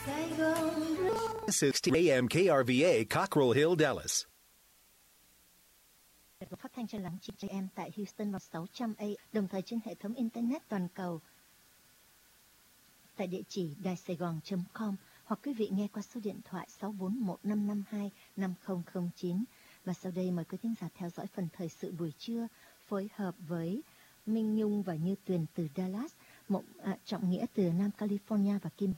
60 AM KRVA, Cockrell Hill, Dallas. Phát thanh trên lắng chị em tại Houston vào 600 AM, đồng thời trên hệ thống Internet toàn cầu tại địa chỉ đài-sài-gòn.com, hoặc quý vị nghe qua số điện thoại 641-552-5009. Và sau đây mời quý thính giả theo dõi phần thời sự buổi trưa phối hợp với Minh Nhung và Như Tuyền từ Dallas, Trọng Nghĩa từ Nam California và Kim.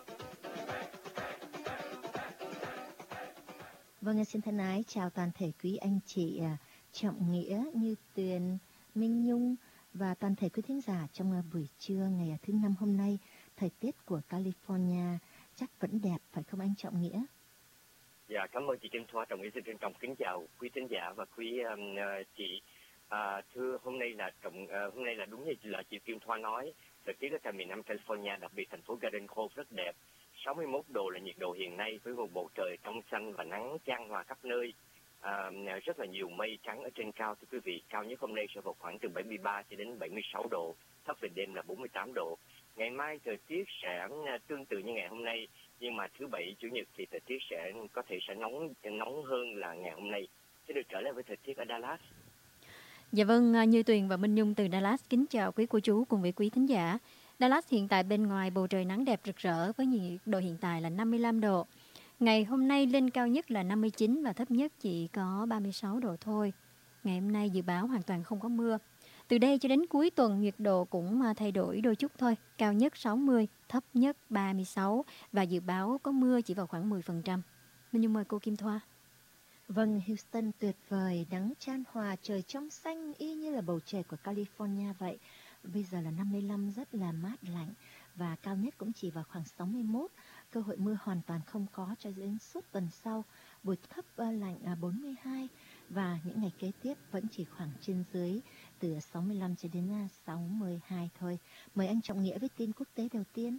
Vâng, xin thân ái chào toàn thể quý anh chị Trọng Nghĩa, Như Tuyền, Minh Nhung và toàn thể quý thính giả trong buổi trưa ngày thứ Năm hôm nay. Thời tiết của California chắc vẫn đẹp, phải không anh Trọng Nghĩa? Dạ, cảm ơn chị Kim Thoa. Trọng Nghĩa xin trân trọng kính chào quý thính giả và quý chị. Thưa, hôm nay là đúng như là chị Kim Thoa nói, thời tiết ở tại miền Nam California, đặc biệt thành phố Garden Grove rất đẹp. 61 độ là nhiệt độ hiện nay, với một bầu trời trong xanh và nắng chan hòa khắp nơi. Rất là nhiều mây trắng ở trên cao, thưa quý vị. Cao nhất hôm nay sẽ vào khoảng từ 73 cho đến 76 độ, thấp về đêm là 48 độ. Ngày mai thời tiết sẽ tương tự như ngày hôm nay, nhưng mà thứ Bảy, Chủ nhật thì thời tiết có thể sẽ nóng hơn là ngày hôm nay. Sẽ được trở lại với thời tiết ở Dallas. Dạ vâng, Như Tuyền và Minh Nhung từ Dallas kính chào quý cô chú cùng với quý thính giả. Dallas hiện tại bên ngoài bầu trời nắng đẹp rực rỡ với nhiệt độ hiện tại là 55 độ. Ngày hôm nay lên cao nhất là 59 và thấp nhất chỉ có 36 độ thôi. Ngày hôm nay dự báo hoàn toàn không có mưa. Từ đây cho đến cuối tuần nhiệt độ cũng thay đổi đôi chút thôi. Cao nhất 60, thấp nhất 36 và dự báo có mưa chỉ vào khoảng 10%. Minh Nhung mời cô Kim Thoa. Vâng, Houston tuyệt vời, nắng chan hòa, trời trong xanh y như là bầu trời của California vậy. Bây giờ là 55, rất là mát lạnh và cao nhất cũng chỉ vào khoảng 61. Cơ hội mưa hoàn toàn không có cho đến suốt tuần sau. Buổi thấp lạnh 42 và những ngày kế tiếp vẫn chỉ khoảng trên dưới từ 65 cho đến 62 thôi. Mời anh Trọng Nghĩa với tin quốc tế đầu tiên.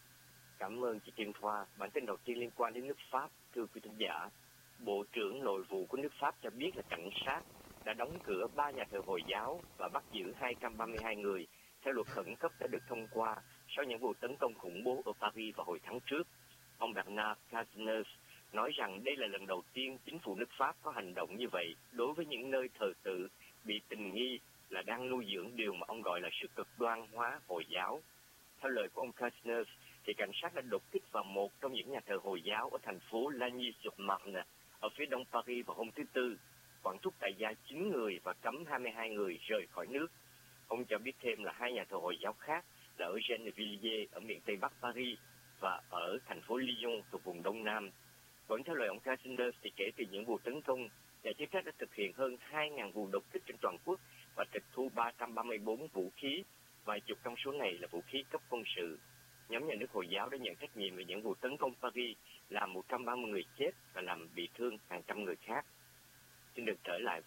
Cảm ơn chị Kim Thoa. Bản tin đầu tiên liên quan đến nước Pháp, thưa quý thính giả. Bộ trưởng Nội vụ của nước Pháp cho biết là cảnh sát đã đóng cửa 3 nhà thờ Hồi giáo và bắt giữ 232 người theo luật khẩn cấp đã được thông qua sau những vụ tấn công khủng bố ở Paris vào hồi tháng trước. Ông Bernard Cazeneuve nói rằng đây là lần đầu tiên chính phủ nước Pháp có hành động như vậy đối với những nơi thờ tự bị tình nghi là đang nuôi dưỡng điều mà ông gọi là sự cực đoan hóa Hồi giáo. Theo lời của ông Cazeneuve, thì cảnh sát đã đột kích vào một trong những nhà thờ Hồi giáo ở thành phố Lagny-sur-Marne ở phía đông Paris vào hôm thứ Tư, quản thúc tại gia 9 người và cấm 22 người rời khỏi nước. Ông cho biết thêm là 2 nhà thờ Hồi giáo khác là ở Gennevilliers ở miền Tây Bắc Paris và ở thành phố Lyon thuộc vùng Đông Nam. Vẫn theo lời ông Cazeneuve thì kể từ những vụ tấn công, nhà chức trách đã thực hiện hơn 2.000 vụ đột kích trên toàn quốc và tịch thu 334 vũ khí, vài chục trong số này là vũ khí cấp quân sự. Nhóm nhà nước Hồi giáo đã nhận trách nhiệm về những vụ tấn công Paris, làm 130 người chết và làm bị thương hàng trăm người khác. Xin được trở lại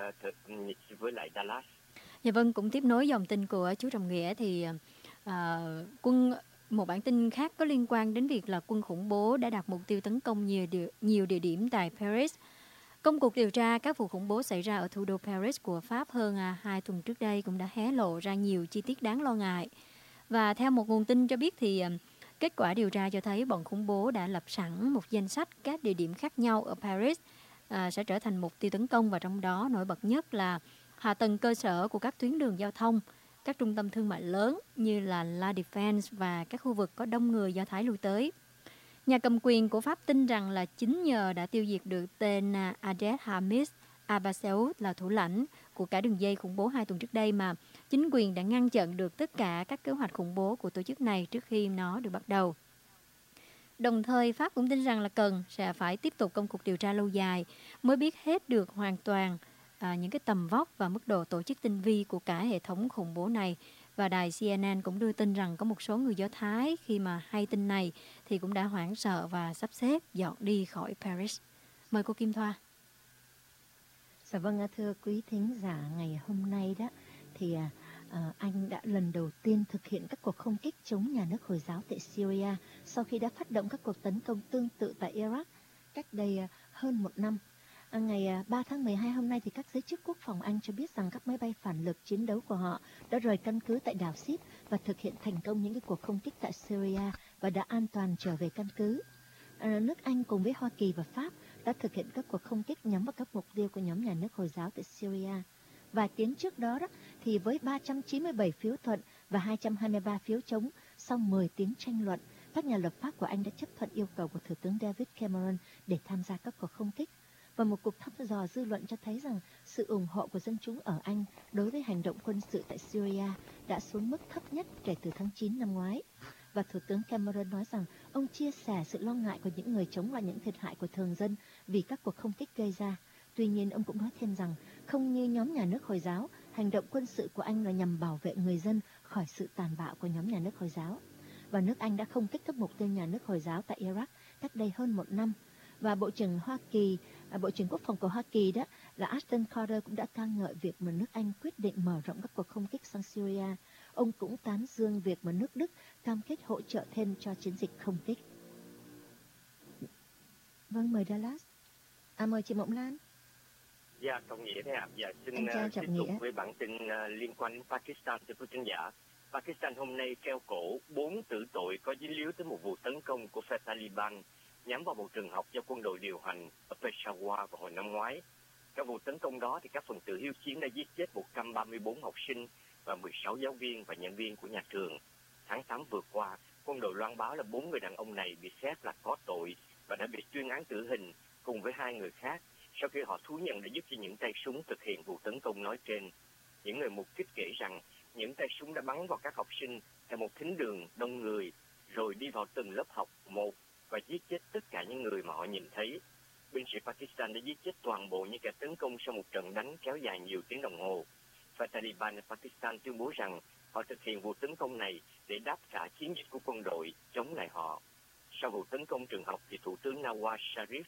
với lại Dallas. Dạ vâng, cũng tiếp nối dòng tin của chú Trọng Nghĩa thì một bản tin khác có liên quan đến việc là quân khủng bố đã đặt mục tiêu tấn công nhiều địa điểm tại Paris. Công cuộc điều tra các vụ khủng bố xảy ra ở thủ đô Paris của Pháp hơn 2 tuần trước đây cũng đã hé lộ ra nhiều chi tiết đáng lo ngại. Và theo một nguồn tin cho biết thì kết quả điều tra cho thấy bọn khủng bố đã lập sẵn một danh sách các địa điểm khác nhau ở Paris sẽ trở thành mục tiêu tấn công, và trong đó nổi bật nhất là hạ tầng cơ sở của các tuyến đường giao thông, các trung tâm thương mại lớn như là La Défense và các khu vực có đông người Do Thái lui tới. Nhà cầm quyền của Pháp tin rằng là chính nhờ đã tiêu diệt được tên Adel Hamis Abasseoud là thủ lãnh của cả đường dây khủng bố 2 tuần trước đây mà chính quyền đã ngăn chặn được tất cả các kế hoạch khủng bố của tổ chức này trước khi nó được bắt đầu. Đồng thời, Pháp cũng tin rằng là sẽ phải tiếp tục công cuộc điều tra lâu dài mới biết hết được hoàn toàn những cái tầm vóc và mức độ tổ chức tinh vi của cả hệ thống khủng bố này. Và đài CNN cũng đưa tin rằng có một số người Do Thái khi mà hay tin này thì cũng đã hoảng sợ và sắp xếp dọn đi khỏi Paris. Mời cô Kim Thoa. Dạ vâng, thưa quý thính giả, ngày hôm nay đó thì Anh đã lần đầu tiên thực hiện các cuộc không kích chống nhà nước Hồi giáo tại Syria sau khi đã phát động các cuộc tấn công tương tự tại Iraq cách đây hơn một năm. Ngày 3 tháng 12 hôm nay thì các giới chức quốc phòng Anh cho biết rằng các máy bay phản lực chiến đấu của họ đã rời căn cứ tại đảo Sid và thực hiện thành công những cái cuộc không kích tại Syria và đã an toàn trở về căn cứ. Nước Anh cùng với Hoa Kỳ và Pháp đã thực hiện các cuộc không kích nhắm vào các mục tiêu của nhóm nhà nước Hồi giáo tại Syria. Vài tiếng trước đó, thì với 397 phiếu thuận và 223 phiếu chống, sau 10 tiếng tranh luận, các nhà lập pháp của Anh đã chấp thuận yêu cầu của Thủ tướng David Cameron để tham gia các cuộc không kích. Và một cuộc thăm dò dư luận cho thấy rằng sự ủng hộ của dân chúng ở Anh đối với hành động quân sự tại Syria đã xuống mức thấp nhất kể từ tháng 9 năm ngoái. Và Thủ tướng Cameron nói rằng ông chia sẻ sự lo ngại của những người chống lại những thiệt hại của thường dân vì các cuộc không kích gây ra. Tuy nhiên, ông cũng nói thêm rằng không như nhóm nhà nước Hồi giáo, hành động quân sự của Anh là nhằm bảo vệ người dân khỏi sự tàn bạo của nhóm nhà nước Hồi giáo. Và nước Anh đã không kích các mục tiêu nhà nước Hồi giáo tại Iraq cách đây hơn 1 năm. Và Bộ trưởng Quốc phòng của Hoa Kỳ đó là Ashton Carter cũng đã ca ngợi việc mà nước Anh quyết định mở rộng các cuộc không kích sang Syria. Ông cũng tán dương việc mà nước Đức cam kết hỗ trợ thêm cho chiến dịch không kích. Vâng, mời Dallas. Mời chị Mộng Lan. Dạ, Trọng Nghĩa thế ạ. Dạ, xin tiếp tục với bản tin liên quan đến Pakistan, thưa quý khán giả. Pakistan hôm nay treo cổ 4 tử tội có dính líu tới một vụ tấn công của phe Taliban nhắm vào một trường học do quân đội điều hành ở Peshawar vào hồi năm ngoái. Trong vụ tấn công đó, thì các phần tử hiếu chiến đã giết chết 134 học sinh và 16 giáo viên và nhân viên của nhà trường. Tháng 8 vừa qua, quân đội loan báo là 4 người đàn ông này bị xét là có tội và đã bị tuyên án tử hình cùng với 2 người khác sau khi họ thú nhận đã giúp cho những tay súng thực hiện vụ tấn công nói trên. Những người mục kích kể rằng những tay súng đã bắn vào các học sinh tại một thính đường đông người, rồi đi vào từng lớp học một và giết chết tất cả những người mà họ nhìn thấy. Binh sĩ Pakistan đã giết chết toàn bộ những kẻ tấn công sau một trận đánh kéo dài nhiều tiếng đồng hồ. Phe Taliban ở Pakistan tuyên bố rằng họ thực hiện vụ tấn công này để đáp trả chiến dịch của quân đội chống lại họ. Sau vụ tấn công trường học, thì Thủ tướng Nawaz Sharif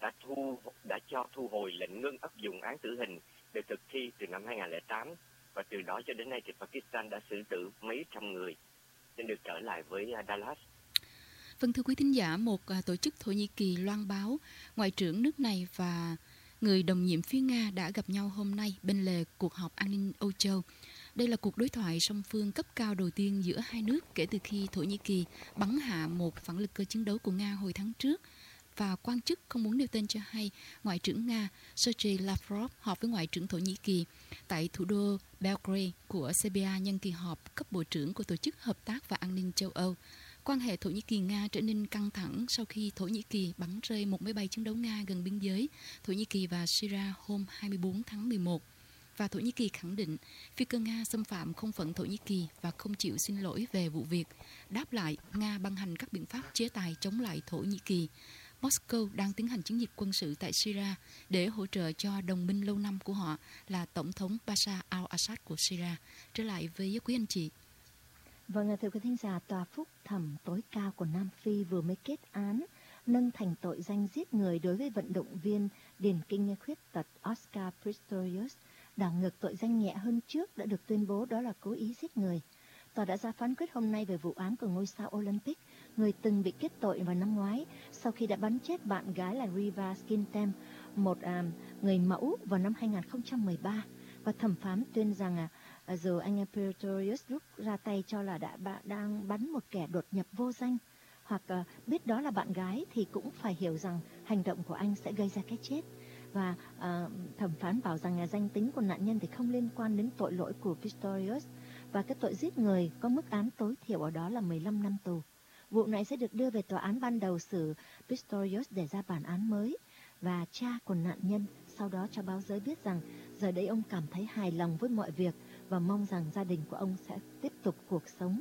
đã cho thu hồi lệnh ngưng áp dụng án tử hình được thực thi từ năm 2008, và từ đó cho đến nay thì Pakistan đã xử tử mấy trăm người. Xin được trở lại với Dallas. Vâng, thưa quý thính giả, một tổ chức Thổ Nhĩ Kỳ loan báo Ngoại trưởng nước này và người đồng nhiệm phía Nga đã gặp nhau hôm nay bên lề cuộc họp an ninh Âu Châu. Đây là cuộc đối thoại song phương cấp cao đầu tiên giữa hai nước kể từ khi Thổ Nhĩ Kỳ bắn hạ một phản lực cơ chiến đấu của Nga hồi tháng trước. Và quan chức không muốn nêu tên cho hay, Ngoại trưởng Nga Sergei Lavrov họp với Ngoại trưởng Thổ Nhĩ Kỳ tại thủ đô Belgrade của Serbia nhân kỳ họp cấp bộ trưởng của Tổ chức Hợp tác và An ninh châu Âu. Quan hệ Thổ Nhĩ Kỳ-Nga trở nên căng thẳng sau khi Thổ Nhĩ Kỳ bắn rơi một máy bay chiến đấu Nga gần biên giới Thổ Nhĩ Kỳ và Syria hôm 24 tháng 11. Và Thổ Nhĩ Kỳ khẳng định phi cơ Nga xâm phạm không phận Thổ Nhĩ Kỳ và không chịu xin lỗi về vụ việc. Đáp lại, Nga ban hành các biện pháp chế tài chống lại Thổ Nhĩ Kỳ. Moscow đang tiến hành chiến dịch quân sự tại Syria để hỗ trợ cho đồng minh lâu năm của họ là Tổng thống Bashar al-Assad của Syria. Trở lại với quý anh chị. Vâng, thưa quý thính giả, Tòa phúc thẩm tối cao của Nam Phi vừa mới kết án nâng thành tội danh giết người đối với vận động viên điền kinh khuyết tật Oscar Pistorius. Đảo ngược tội danh nhẹ hơn trước đã được tuyên bố đó là cố ý giết người. Tòa đã ra phán quyết hôm nay về vụ án của ngôi sao Olympic, người từng bị kết tội vào năm ngoái sau khi đã bắn chết bạn gái là Riva Skintem, một người mẫu vào năm 2013. Và thẩm phán tuyên rằng dù anh Pistorius rút ra tay cho là đang bắn một kẻ đột nhập vô danh, hoặc biết đó là bạn gái, thì cũng phải hiểu rằng hành động của anh sẽ gây ra cái chết. Và thẩm phán bảo rằng danh tính của nạn nhân thì không liên quan đến tội lỗi của Pistorius, và cái tội giết người có mức án tối thiểu ở đó là 15 năm tù. Vụ này sẽ được đưa về tòa án ban đầu xử Pistorius để ra bản án mới. Và cha của nạn nhân sau đó cho báo giới biết rằng giờ đây ông cảm thấy hài lòng với mọi việc và mong rằng gia đình của ông sẽ tiếp tục cuộc sống.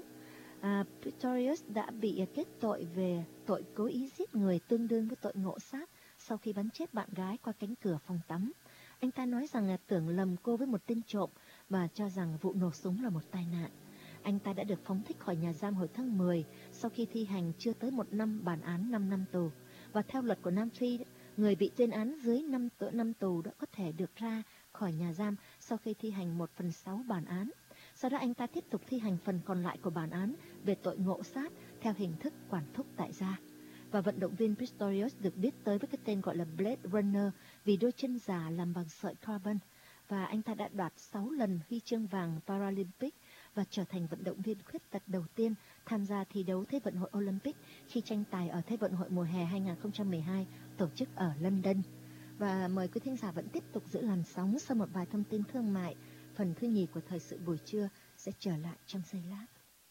Pistorius đã bị kết tội về tội cố ý giết người tương đương với tội ngộ sát sau khi bắn chết bạn gái qua cánh cửa phòng tắm. Anh ta nói rằng tưởng lầm cô với một tên trộm và cho rằng vụ nổ súng là một tai nạn. Anh ta đã được phóng thích khỏi nhà giam hồi tháng 10 sau khi thi hành chưa tới 1 năm bản án 5 năm tù. Và theo luật của Nam Phi, người bị tuyên án dưới 5 tù đã có thể được ra khỏi nhà giam sau khi thi hành 1/6 bản án. Sau đó anh ta tiếp tục thi hành phần còn lại của bản án về tội ngộ sát theo hình thức quản thúc tại gia. Và vận động viên Pistorius được biết tới với cái tên gọi là Blade Runner vì đôi chân giả làm bằng sợi carbon. Và anh ta đã đoạt 6 lần huy chương vàng Paralympic và trở thành vận động viên khuyết tật đầu tiên tham gia thi đấu Thế vận hội Olympic khi tranh tài ở Thế vận hội mùa hè 2012 tổ chức ở London. Và mời quý thính giả vẫn tiếp tục giữ làn sóng sau một vài thông tin thương mại. Phần thứ nhì của thời sự buổi trưa sẽ trở lại trong giây lát.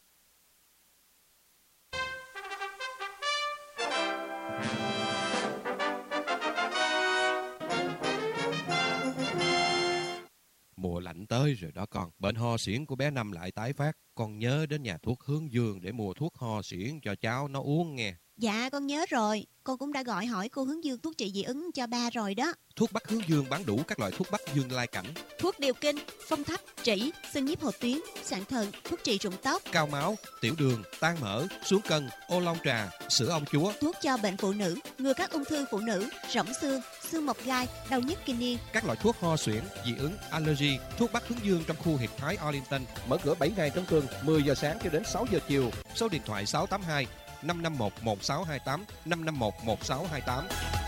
Mùa lạnh tới rồi đó con. Bệnh ho suyễn của bé Năm lại tái phát. Con nhớ đến nhà thuốc Hướng Dương để mua thuốc ho suyễn cho cháu nó uống nghe. Dạ con nhớ rồi. Con cũng đã gọi hỏi cô Hướng Dương thuốc trị dị ứng cho ba rồi đó. Thuốc Bắc Hướng Dương bán đủ các loại thuốc Bắc Dương Lai Cảnh, Thuốc điều kinh, phong thấp, trĩ, xương nhiếp hột tuyến, sạn thận, thuốc trị rụng tóc, cao máu, tiểu đường, tan mỡ, xuống cân, ô long trà, sữa ong chúa. thuốc cho bệnh phụ nữ, ngừa các ung thư phụ nữ, rỗng xương mọc gai, đau nhức kinh niên. Các loại thuốc ho suyễn, dị ứng, allergy. Thuốc Bắc Hướng Dương trong khu Hiệp Thái Arlington mở cửa 7 ngày trong tuần, 10 giờ sáng cho đến 6 giờ chiều. Số điện thoại 682 551 1628 551 1628.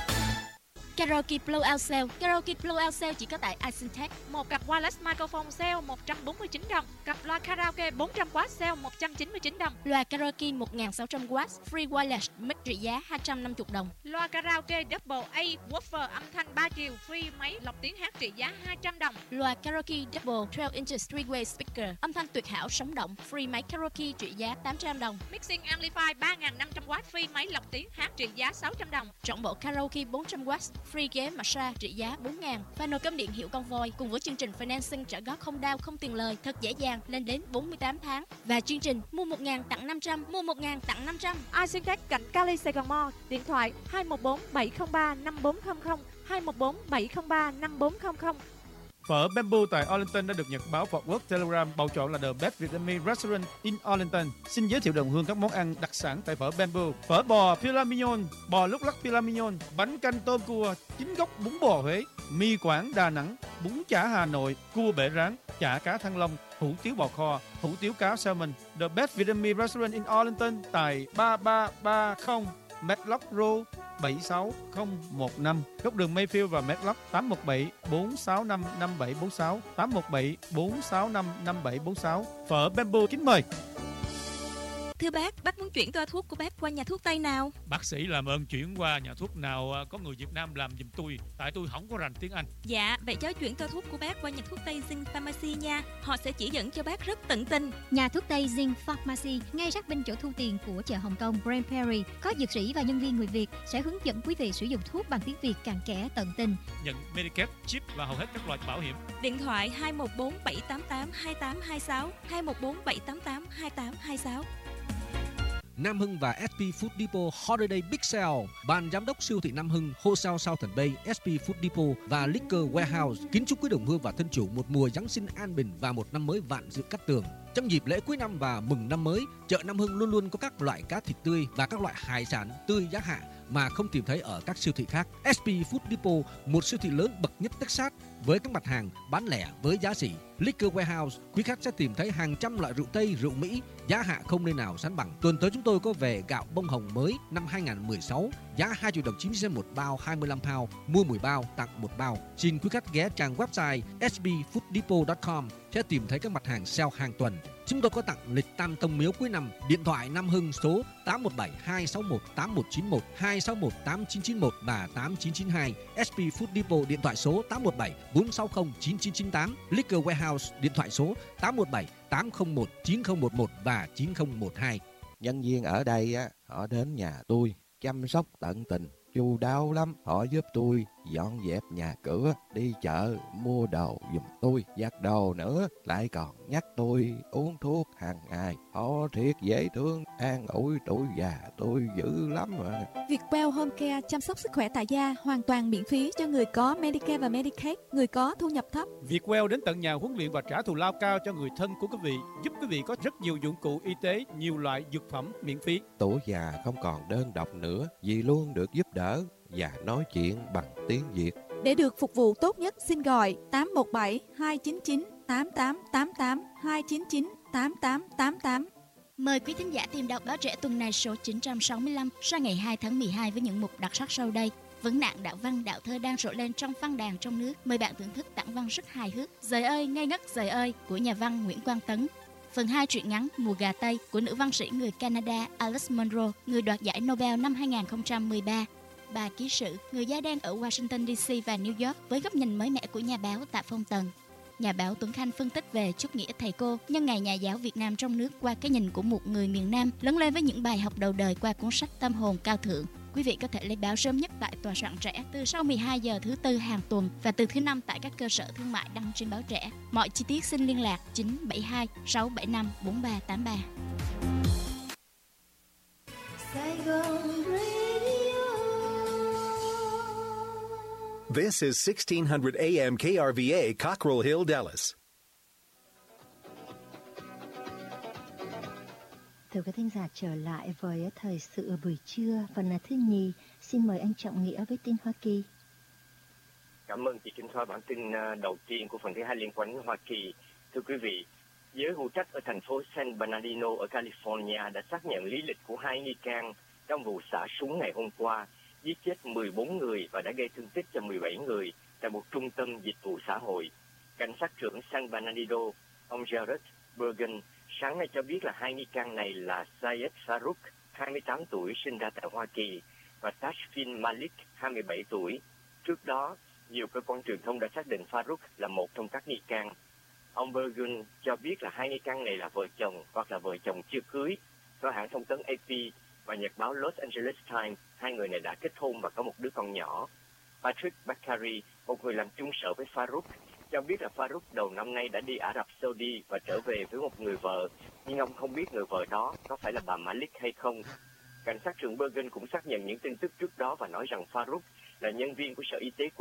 Karaoke Blowout Sale. Karaoke Blowout Sale chỉ có tại Icentech. Một cặp wireless microphone sale 149 đồng. Cặp loa karaoke 400W sale 199 đồng. Loa karaoke 1600W free wireless mic trị giá 250 đồng. Loa karaoke Double A woofer âm thanh 3 chiều free máy lọc tiếng hát trị giá 200 đồng. Loa karaoke Double 12 inches 3-way speaker âm thanh tuyệt hảo sống động free máy karaoke trị giá 800 đồng. Mixing amplifier 3500W free máy lọc tiếng hát trị giá 600 đồng. Trọn bộ karaoke 400W free ghế massage trị giá 4.000. Và nồi cơm điện hiệu con voi cùng với chương trình financing trả góp không đau không tiền lời thật dễ dàng lên đến 48 tháng. Và chương trình mua 1.000 tặng 500, mua 1.000 tặng 500. Icentech cạnh Cali Sài Gòn Mall. Điện thoại 214 703 5400, 214 703 5400. Phở Bamboo tại Arlington đã được Nhật báo Fort Worth Telegram bầu chọn là The Best Vietnamese Restaurant in Arlington. Xin giới thiệu đồng hương các món ăn đặc sản tại phở Bamboo: phở bò filet mignon, bò lúc lắc filet mignon, bánh canh tôm cua, chính gốc bún bò Huế, mì Quảng Đà Nẵng, bún chả Hà Nội, cua bể rán, chả cá Thăng Long, hủ tiếu bò kho, hủ tiếu cá salmon. The Best Vietnamese Restaurant in Arlington tại 3330 Medlock Road 76015, góc đường Mayfield và Medlock. 817 465 5746, 817 465 5746. Phở Bamboo kính mời. Thưa bác muốn chuyển toa thuốc của bác qua nhà thuốc Tây nào? Bác sĩ làm ơn chuyển qua nhà thuốc nào có người Việt Nam làm giùm tôi, tại tôi không có rành tiếng Anh. Dạ, vậy cháu chuyển toa thuốc của bác qua nhà thuốc Tây Zing Pharmacy nha. Họ sẽ chỉ dẫn cho bác rất tận tình. Nhà thuốc Tây Zing Pharmacy ngay sát bên chỗ thu tiền của chợ Hồng Kông Grand Prairie, có dược sĩ và nhân viên người Việt sẽ hướng dẫn quý vị sử dụng thuốc bằng tiếng Việt cặn kẽ tận tình. Nhận Medicare, chip và hầu hết các loại bảo hiểm. Điện thoại 214 788 2826, 214 788 2826. Nam Hưng và SP Food Depot Holiday Big Sale. Ban giám đốc siêu thị Nam Hưng, Wholesale Southern Bay, SP Food Depot và Liquor Warehouse kính chúc quý đồng hương và thân chủ một mùa Giáng sinh an bình và một năm mới vạn sự cát tường. Trong dịp lễ cuối năm và mừng năm mới, chợ Nam Hưng luôn luôn có các loại cá thịt tươi và các loại hải sản tươi giá hạ mà không tìm thấy ở các siêu thị khác. SP Food Depot, một siêu thị lớn bậc nhất Texas với các mặt hàng bán lẻ với giá sỉ. Liquor Warehouse, quý khách sẽ tìm thấy hàng trăm loại rượu Tây, rượu Mỹ, giá hạ không nơi nào sánh bằng. Tuần tới chúng tôi có về gạo bông hồng mới năm 2016, giá 2 triệu đồng 90 cent một bao 25 pound, mua 10 bao tặng 1 bao. Xin quý khách ghé trang website sbfooddepot.com sẽ tìm thấy các mặt hàng sale hàng tuần. Chúng tôi có tặng lịch tam tông miếu cuối năm. Điện thoại Nam Hưng số 817 261 8191, 261 8991 và 8992. SP Food Depot điện thoại số 817 460 9998. Liquor Warehouse điện thoại số 817 801 9011 và 9012. Nhân viên ở đây á, họ đến nhà tôi chăm sóc tận tình, chu đáo lắm. Họ giúp tôi dọn dẹp nhà cửa, đi chợ mua đồ giùm tôi, giặt đồ nữa, lại còn nhắc tôi uống thuốc hàng ngày. Họ thiệt dễ thương, an ủi tuổi già tôi dữ lắm mà. Vietwell Home Care chăm sóc sức khỏe tại gia hoàn toàn miễn phí cho người có Medicare và Medicaid, người có thu nhập thấp. Vietwell đến tận nhà huấn luyện và trả thù lao cao cho người thân của quý vị, giúp quý vị có rất nhiều dụng cụ y tế, nhiều loại dược phẩm miễn phí. Tuổi già không còn đơn độc nữa, vì luôn được giúp đỡ và nói chuyện bằng tiếng Việt. Để được phục vụ tốt nhất, xin gọi 817 299 8888 299 8888. Mời quý thính giả tìm đọc Báo Trẻ tuần này số 965 ra ngày 2 tháng 12 với những mục đặc sắc sau đây. Vấn nạn đạo văn, đạo thơ đang rộ lên trong văn đàn trong nước. Mời bạn thưởng thức tản văn rất hài hước Giời ơi, ngây ngất giời ơi của nhà văn Nguyễn Quang Tấn. Phần 2 truyện ngắn Mùa gà Tây của nữ văn sĩ người Canada Alice Munro, người đoạt giải Nobel năm 2013. Bà ký sự, người da đen ở Washington DC và New York với góc nhìn mới mẻ của nhà báo Tạ Phong Tần. Nhà báo Tuấn Khanh phân tích về chút nghĩa thầy cô nhân ngày nhà giáo Việt Nam trong nước qua cái nhìn của một người miền Nam, lớn lên với những bài học đầu đời qua cuốn sách Tâm hồn cao thượng. Quý vị có thể lấy báo sớm nhất tại Tòa soạn Trẻ từ sau 12 giờ thứ Tư hàng tuần và từ thứ Năm tại các cơ sở thương mại đăng trên báo Trẻ. Mọi chi tiết xin liên lạc 972 675 4383. This is 1600 AM KRVA, Cockrell Hill, Dallas. Thưa quý thính giả, trở lại với thời sự buổi trưa, phần thứ nhì. Xin mời anh Trọng Nghĩa với tin Hoa Kỳ. Cảm ơn chị Kim Thoa. Bản tin đầu tiên của phần thứ hai liên quan đến Hoa Kỳ. Thưa quý vị, giới hữu trách ở thành phố San Bernardino ở California đã xác nhận lý lịch của 2 nghi can trong vụ xả súng ngày hôm qua, giết chết 14 người và đã gây thương tích cho 17 người tại một trung tâm dịch vụ xã hội. Cảnh sát trưởng San Bernardino, ông Jared Bergen, sáng nay cho biết là 2 nghi can này là Syed Farouk, 28 tuổi, sinh ra tại Hoa Kỳ, và Tashfin Malik, 27 tuổi. Trước đó, nhiều cơ quan truyền thông đã xác định Farouk là một trong các nghi can. Ông Bergen cho biết là 2 nghi can này là vợ chồng hoặc là vợ chồng chưa cưới. Theo hãng thông tấn AP và nhật báo Los Angeles Times, 2 người này đã kết hôn và có một đứa con nhỏ. Patrick Bakari, một người làm chung sở với Farouk, cho biết là Farouk đầu năm nay đã đi Ả Rập Saudi và trở về với một người vợ, nhưng ông không biết người vợ đó có phải là bà Malik hay không. Cảnh sát trưởng Bergen cũng xác nhận những tin tức trước đó và nói rằng Farouk là nhân viên của Sở Y tế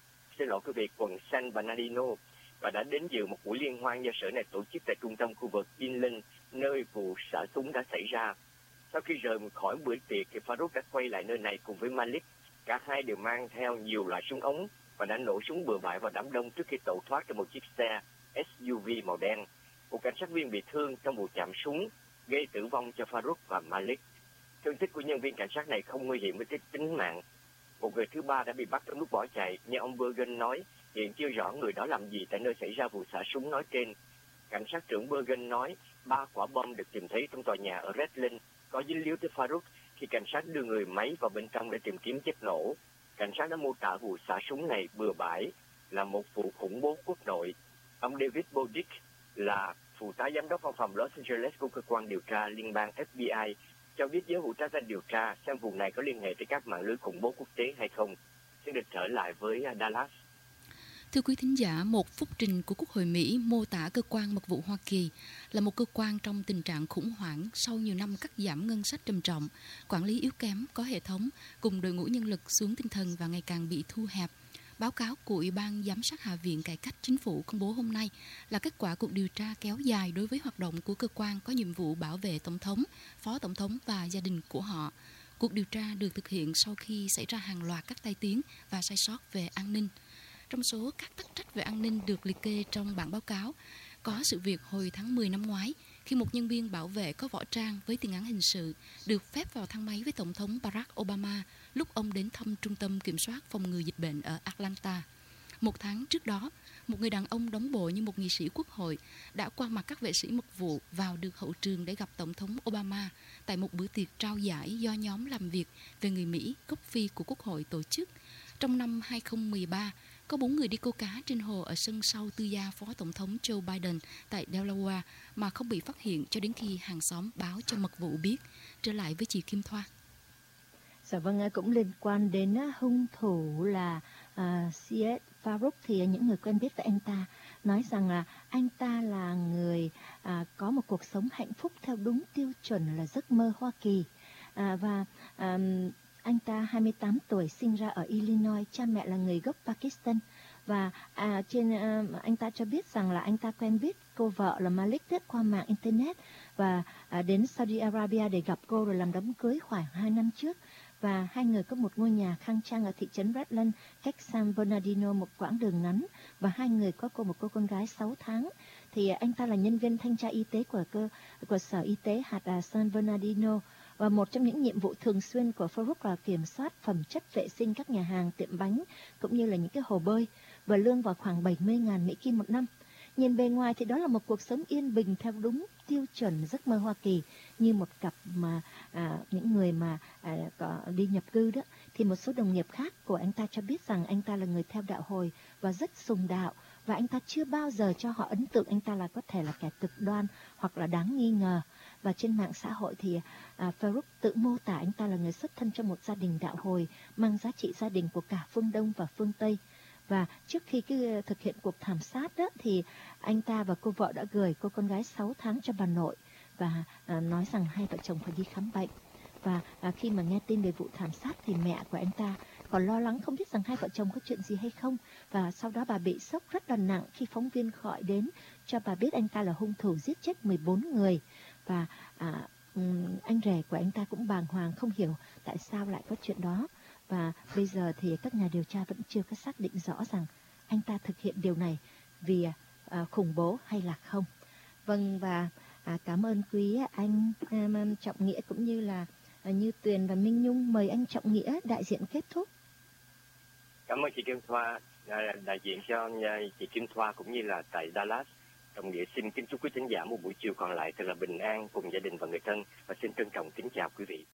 quận San Bernardino và đã đến dự một buổi liên hoan do sở này tổ chức tại trung tâm khu vực Inland, nơi vụ xả súng đã xảy ra. Sau khi rời khỏi bữa tiệc thì Farouk đã quay lại nơi này cùng với Malik. Cả hai đều mang theo nhiều loại súng ống và đã nổ súng bừa bãi vào đám đông trước khi tẩu thoát trong một chiếc xe SUV màu đen. Một cảnh sát viên bị thương trong vụ chạm súng, gây tử vong cho Farouk và Malik. Thương tích của nhân viên cảnh sát này không nguy hiểm với tính mạng. Một người thứ ba đã bị bắt trong lúc bỏ chạy, nhưng ông Bergen nói hiện chưa rõ người đó làm gì tại nơi xảy ra vụ xả súng nói trên. Cảnh sát trưởng Bergen nói 3 quả bom được tìm thấy trong tòa nhà ở Redland có dính líu tới Farouk khi cảnh sát đưa người máy vào bên trong để tìm kiếm chất nổ. Cảnh sát đã mô tả vụ xả súng này bừa bãi là một vụ khủng bố quốc nội. Ông David Bodick là phụ tá giám đốc văn phòng Los Angeles của cơ quan điều tra liên bang FBI cho biết giới hữu trách đang điều tra xem vụ này có liên hệ tới các mạng lưới khủng bố quốc tế hay không. Xin được trở lại với Dallas. Thưa quý thính giả, một phúc trình của Quốc hội Mỹ mô tả cơ quan mật vụ Hoa Kỳ là một cơ quan trong tình trạng khủng hoảng sau nhiều năm cắt giảm ngân sách trầm trọng, quản lý yếu kém, có hệ thống, cùng đội ngũ nhân lực xuống tinh thần và ngày càng bị thu hẹp. Báo cáo của Ủy ban Giám sát Hạ viện Cải cách Chính phủ công bố hôm nay là kết quả cuộc điều tra kéo dài đối với hoạt động của cơ quan có nhiệm vụ bảo vệ Tổng thống, Phó Tổng thống và gia đình của họ. Cuộc điều tra được thực hiện sau khi xảy ra hàng loạt các tai tiếng và sai sót về an ninh. Trong số các tắc trách về an ninh được liệt kê trong bản báo cáo, có sự việc hồi tháng 10 năm ngoái, khi một nhân viên bảo vệ có võ trang với tiền án hình sự được phép vào thang máy với Tổng thống Barack Obama lúc ông đến thăm Trung tâm Kiểm soát Phòng ngừa Dịch bệnh ở Atlanta. Một tháng trước đó, một người đàn ông đóng bộ như một nghị sĩ quốc hội đã qua mặt các vệ sĩ mật vụ vào được hậu trường để gặp Tổng thống Obama tại một bữa tiệc trao giải do nhóm làm việc về người Mỹ gốc Phi của Quốc hội tổ chức. Trong năm 2013, có 4 người đi câu cá trên hồ ở sân sau tư gia Phó Tổng thống Joe Biden tại Delaware mà không bị phát hiện cho đến khi hàng xóm báo cho mật vụ biết. Trở lại với chị Kim Thoa. Dạ vâng, cũng liên quan đến hung thủ là Syed Farouk thì những người quen biết với anh ta nói rằng là anh ta là người có một cuộc sống hạnh phúc theo đúng tiêu chuẩn là giấc mơ Hoa Kỳ. Anh ta 28 tuổi, sinh ra ở Illinois, cha mẹ là người gốc Pakistan. Và anh ta cho biết rằng là anh ta quen biết cô vợ là Malik qua mạng Internet và đến Saudi Arabia để gặp cô rồi làm đám cưới khoảng 2 năm trước. Và hai người có một ngôi nhà khang trang ở thị trấn Redland, cách San Bernardino một quãng đường ngắn. Và hai người có một cô con gái 6 tháng. Thì anh ta là nhân viên thanh tra y tế của Sở Y tế hạt San Bernardino. Và một trong những nhiệm vụ thường xuyên của Farouk là kiểm soát phẩm chất vệ sinh các nhà hàng, tiệm bánh, cũng như là những cái hồ bơi, và lương vào khoảng 70.000 Mỹ Kim một năm. Nhìn bề ngoài thì đó là một cuộc sống yên bình theo đúng tiêu chuẩn giấc mơ Hoa Kỳ, như một cặp mà những người mà có đi nhập cư đó. Thì một số đồng nghiệp khác của anh ta cho biết rằng anh ta là người theo đạo Hồi và rất sùng đạo, và anh ta chưa bao giờ cho họ ấn tượng anh ta là có thể là kẻ cực đoan hoặc là đáng nghi ngờ. Và trên mạng xã hội thì Farouk tự mô tả anh ta là người xuất thân trong một gia đình đạo Hồi mang giá trị gia đình của cả phương Đông và phương Tây. Và trước khi thực hiện cuộc thảm sát đó, thì anh ta và cô vợ đã gửi cô con gái 6 tháng cho bà nội và nói rằng hai vợ chồng phải đi khám bệnh. Và khi mà nghe tin về vụ thảm sát thì mẹ của anh ta còn lo lắng không biết rằng hai vợ chồng có chuyện gì hay không. Và sau đó bà bị sốc rất là nặng khi phóng viên gọi đến cho bà biết anh ta là hung thủ giết chết 14 người. Và anh rể của anh ta cũng bàng hoàng không hiểu tại sao lại có chuyện đó. Và bây giờ thì các nhà điều tra vẫn chưa có xác định rõ rằng anh ta thực hiện điều này vì khủng bố hay là không. Vâng, và cảm ơn quý anh Trọng Nghĩa cũng như là Như Tuyền và Minh Nhung. Mời anh Trọng Nghĩa đại diện kết thúc. Cảm ơn chị Kim Thoa, đại diện cho chị Kim Thoa cũng như là tại Dallas. Trọng Nghĩa xin kính chúc quý thính giả một buổi chiều còn lại thật là bình an cùng gia đình và người thân, và xin trân trọng kính chào quý vị.